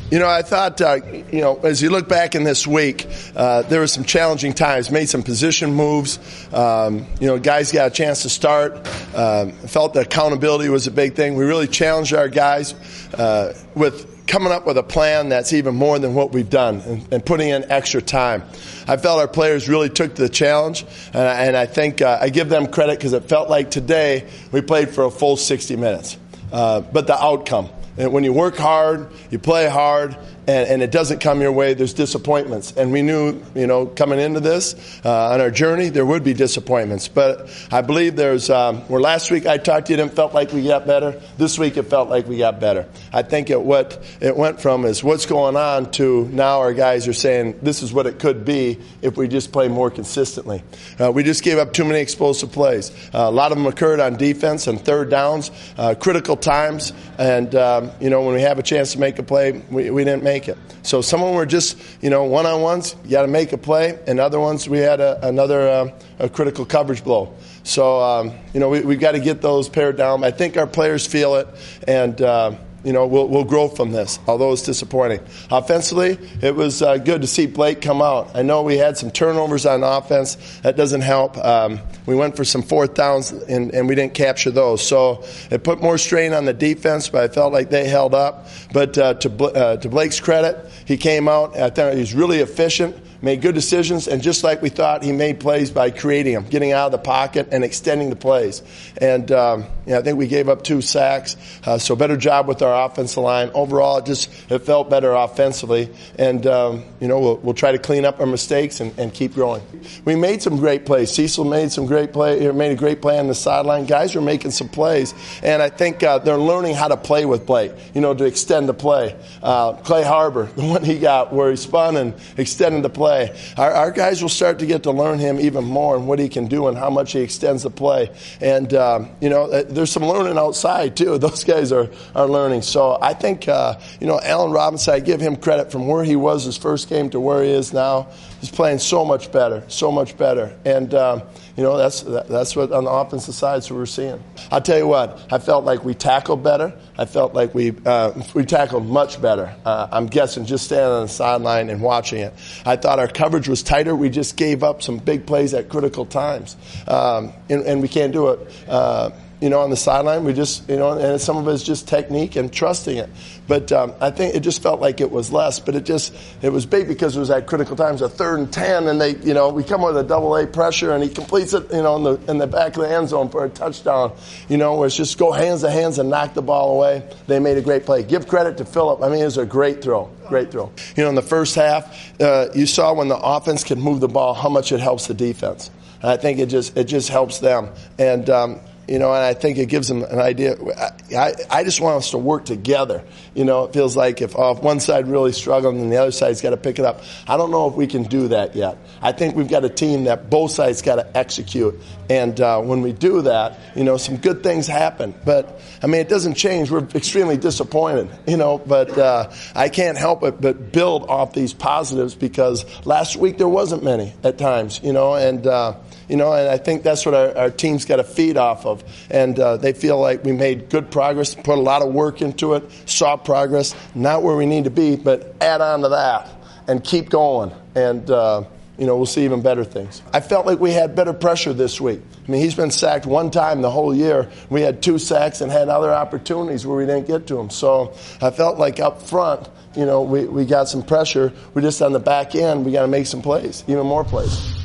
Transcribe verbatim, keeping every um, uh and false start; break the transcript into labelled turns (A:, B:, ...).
A: You know, I thought, uh, you know, as you look back in this week, uh, there were some challenging times, made some position moves. Um, you know, guys got a chance to start. Um, felt that accountability was a big thing. We really challenged our guys uh, with coming up with a plan that's even more than what we've done and, and putting in extra time. I felt our players really took the challenge, and I, and I think uh, I give them credit because it felt like today we played for a full sixty minutes. Uh, but the outcome. And when you work hard, you play hard, and, and it doesn't come your way, there's disappointments. And we knew, you know, coming into this, uh, on our journey, there would be disappointments. But I believe there's, um, where last week I talked to you, it felt like we got better. This week it felt like we got better. I think it, what it went from is what's going on to now our guys are saying this is what it could be if we just play more consistently. Uh, we just gave up too many explosive plays. Uh, a lot of them occurred on defense and third downs, uh, critical times, and, um, you know, when we have a chance to make a play, we, we didn't make it. So some of them were just, you know, one-on-ones, you got to make a play, and other ones we had a, another uh, a critical coverage blow. So, um, you know, we, we've got to get those pared down. I think our players feel it, and, uh, you know, we'll, we'll grow from this, although it's disappointing. Offensively, it was uh, good to see Blake come out. I know we had some turnovers on offense. That doesn't help. Um, we went for some fourth downs, and, and we didn't capture those. So it put more strain on the defense, but I felt like they held up. But uh, to, uh, to Blake's credit, he came out. I thought he was really efficient, made good decisions, and just like we thought, he made plays by creating them, getting out of the pocket and extending the plays. And um, you know, I think we gave up two sacks, uh, so better job with our offensive line. Overall, it just it felt better offensively, and um, you know, we'll, we'll try to clean up our mistakes and, and keep growing. We made some great plays. Cecil made some great play, made a great play on the sideline. Guys were making some plays, and I think uh, they're learning how to play with Blake, you know, to extend the play. Uh, Clay Harbor, the one he got where he spun and extended the play. Our, our guys will start to get to learn him even more and what he can do and how much he extends the play. And, um, you know, there's some learning outside, too. Those guys are, are learning. So I think, uh, you know, Allen Robinson, I give him credit from where he was his first game to where he is now. He's playing so much better, so much better. And, um, you know, that's that's what on the offensive side so we're seeing. I'll tell you what, I felt like we tackled better. I felt like we uh, we tackled much better. Uh, I'm guessing just standing on the sideline and watching it. I thought our coverage was tighter. We just gave up some big plays at critical times. Um, and, and we can't do it. Uh, You know, on the sideline, we just, you know, and some of it is just technique and trusting it. But um, I think it just felt like it was less. But it just, it was big because it was at critical times, a third and ten, and they, you know, we come with a double A pressure, and he completes it, you know, in the in the back of the end zone for a touchdown. You know, where it's just go hands to hands and knock the ball away. They made a great play. Give credit to Phillip. I mean, it was a great throw, great throw. You know, in the first half, uh, you saw when the offense can move the ball, how much it helps the defense. And I think it just it just helps them. And um, You know, and I think it gives them an idea. I, I just want us to work together. You know, it feels like if, oh, if one side really struggling and the other side's got to pick it up. I don't know if we can do that yet. I think we've got a team that both sides got to execute. And uh, when we do that, you know, some good things happen. But, I mean, it doesn't change. We're extremely disappointed, you know, but uh, I can't help it but build off these positives because last week there wasn't many at times, you know, and, uh, you know, and I think that's what our, our team's got to feed off of. And uh, they feel like we made good progress, put a lot of work into it, saw progress, not where we need to be, but add on to that and keep going. And, uh, you know, we'll see even better things. I felt like we had better pressure this week. I mean, he's been sacked one time the whole year. We had two sacks and had other opportunities where we didn't get to him. So I felt like up front, you know, we, we got some pressure. We're just on the back end. We got to make some plays, even more plays.